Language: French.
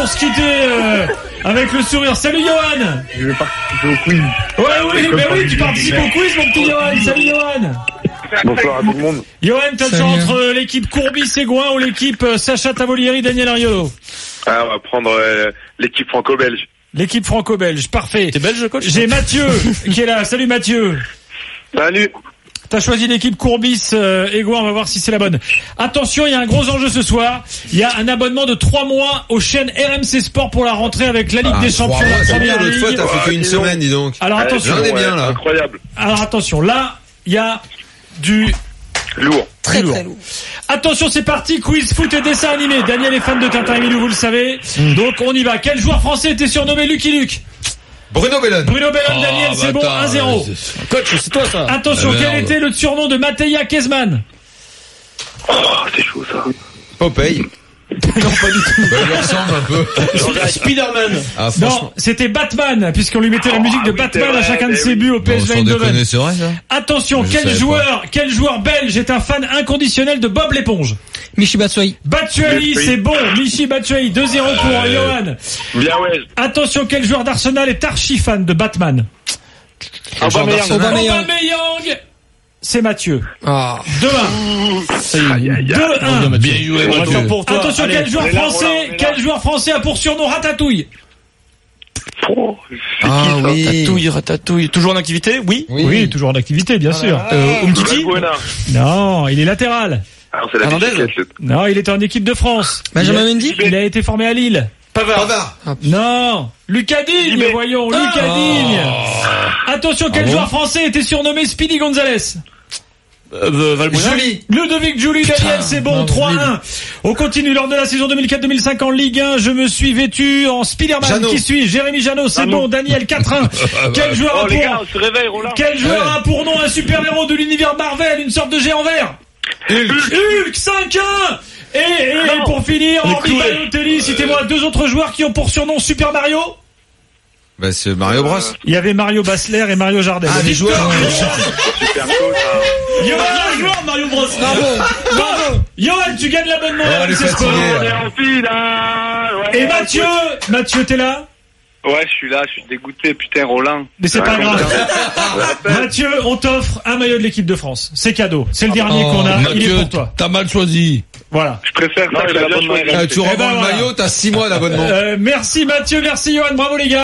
pour se quitter avec le sourire. Salut Johan. Je vais participer au quiz. Oui, tu participes au quiz, mon petit Johan. Salut Johan. Bonsoir à tout le monde. Johan, t'as le choix entre l'équipe Courbis et Gouin ou l'équipe Sacha Tavolieri, Daniel Ariolo? On va prendre l'équipe franco-belge. L'équipe franco-belge, parfait. T'es belge, coach? J'ai Mathieu qui est là. Salut Mathieu. Salut. T'as choisi l'équipe Courbis et Gouin, on va voir si c'est la bonne. Attention, il y a un gros enjeu ce soir. Il y a un abonnement de 3 mois aux chaînes RMC Sport pour la rentrée avec la Ligue des Champions. C'est bien, l'autre fois, t'as fait qu'une semaine, dis donc. Alors attention. J'en ai bien, là. Incroyable. Alors attention, là, il y a du lourd. Très lourd. Attention, c'est parti, quiz, foot et dessin animé. Daniel est fan de Tintin et Milou, vous le savez. Donc on y va. Quel joueur français était surnommé Lucky Luke? Bruno Bellon. Daniel, c'est bon, 1-0. Coach, c'est toi ça. Attention, quel était le surnom de Mateja Kezman? Oh, c'est chaud ça. Popeye. Non, pas du tout. Il lui ressemble un peu. Spider-Man. Ah, Non, c'était Batman, puisqu'on lui mettait la musique de Batman à chacun de ses buts au PSV Eindhoven. C'est vrai, ça? Attention, quel joueur belge est un fan inconditionnel de Bob l'éponge? Michi Batshuayi. Batshuayi, c'est bon. Michi Batshuayi, 2-0 pour Johan. Bien ouais. Attention, quel joueur d'Arsenal est archi fan de Batman? Aubameyang. C'est Mathieu. 2-1. 2-1. Bien joué, Mathieu. Attention, quel joueur français a pour surnom Ratatouille? Ratatouille. Toujours en activité? Oui, toujours en activité, bien sûr. Umtiti? Non, il est latéral. Alors c'est la bicyclette. Non, il était en équipe de France. Benjamin Mendy? Il a été formé à Lille. Pavard. Non, Lucas Digne, voyons, Lucas Digne. Attention, quel joueur français était surnommé Speedy Gonzalez? Valbuena. Ludovic Giuli, Daniel, c'est bon, 3-1. On continue lors de la saison 2004-2005 en Ligue 1. Je me suis vêtu en Spider-Man. Jeannot. Qui suis Jérémy Jeannot, c'est bon, Daniel, 4-1. Quel joueur a pour nom un super-héros de l'univers Marvel, une sorte de géant vert? Hulk, 5-1. Et pour finir, Henri Balotelli, citez-moi 2 autres joueurs qui ont pour surnom Super Mario. Bah, c'est Mario Bros. Il y avait Mario Basler et Mario Jardel. Ah, des joueurs. Super chaud ça. Johan, Mario Bros. Bravo. Johan, tu gagnes l'abonnement à RMC Sport. On est en finale. Et Mathieu, t'es là? Ouais, je suis là, je suis dégoûté, putain, Roland. Mais c'est pas grave. Mathieu, on t'offre un maillot de l'équipe de France. C'est cadeau. C'est le dernier qu'on a. Il est pour toi. T'as mal choisi. Voilà. Je préfère ça que l'abonnement. Tu revends le maillot, t'as 6 mois d'abonnement. Merci Mathieu, merci Johan, bravo les gars.